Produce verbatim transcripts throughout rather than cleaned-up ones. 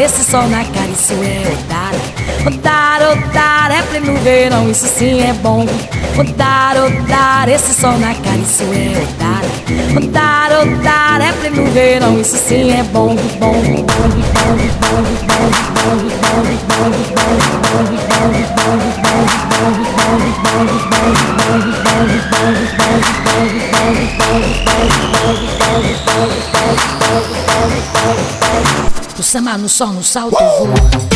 esse sol na cara, isso é Odara. Odara, Odara, é pleno verão, isso sim é bom. Odara, Odara, esse sol na cara, isso é Odara. Odara, Odara, é pleno verão, isso sim é bom, bom, bom, bom, bom, bom, o samba no sol, no salto voa.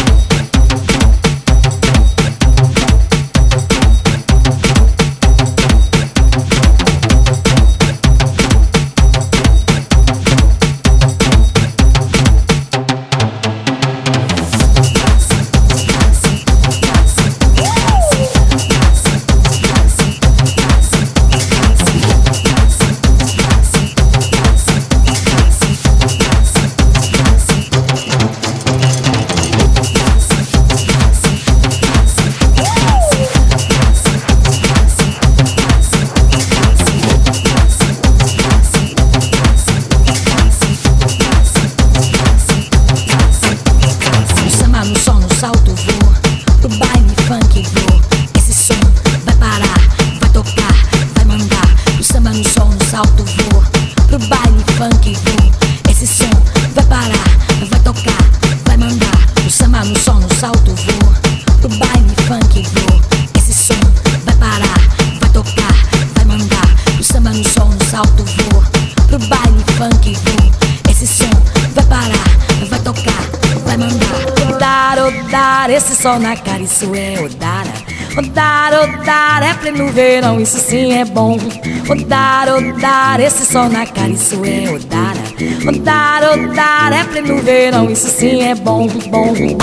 Salto vou, pro baile funk vou. Esse som vai parar, vai tocar, vai mandar. O samba no sol, no salto vou, pro baile funk vou. Esse som vai parar, vai tocar, vai mandar. O samba no sol, no salto vou, pro baile funk vou. Esse som vai parar, vai tocar, vai mandar. O samba no sol, no salto vou, pro baile funk vou. Esse som vai parar, vai tocar, vai mandar. Odara, Odara, esse sol na cara, isso é Odara. Odara, Odara, é pleno verão, isso sim é bom. Odara, Odara, esse sol na cara, isso é Odara. Odara, Odara, é pleno verão, isso sim é bom, bom, bom, bom,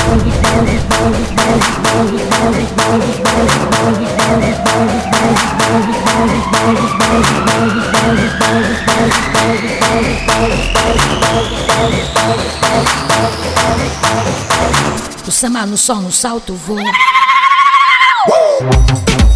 o samba no sol, no salto voa.